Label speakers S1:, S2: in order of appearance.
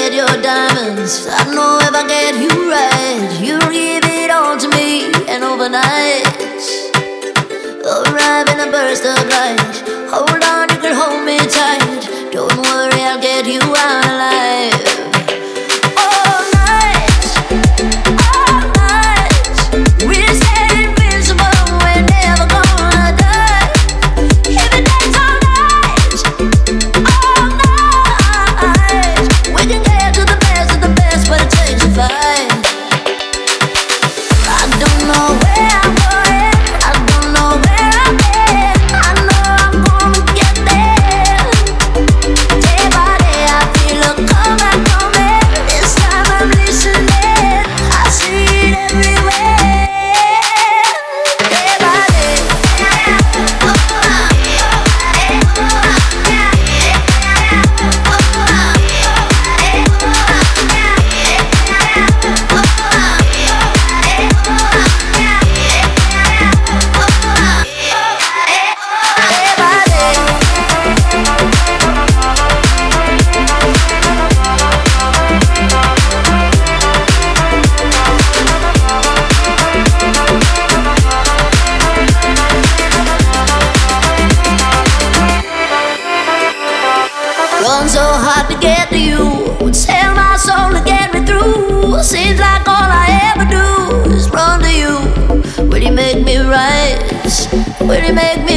S1: get your diamonds. I know if I get you right, you'll give it all to me. And overnight, arrive in a burst of light. Hold on, you can hold me tight. Don't worry, I'll get you out alive. All night, we'll stay invincible. We're never gonna die. If it takes all night, we can get to the best of the best, but it takes a fight. I don't know where I'm going, I don't know where I've been. I know I'm gonna get there. Day by day I feel a comeback coming. This time I'm listening, I see it everywhere. Day by day. Run so hard to get to you, sell my soul to get me through. Seems like all I ever do is run to you. Will you make me rise? Will you make me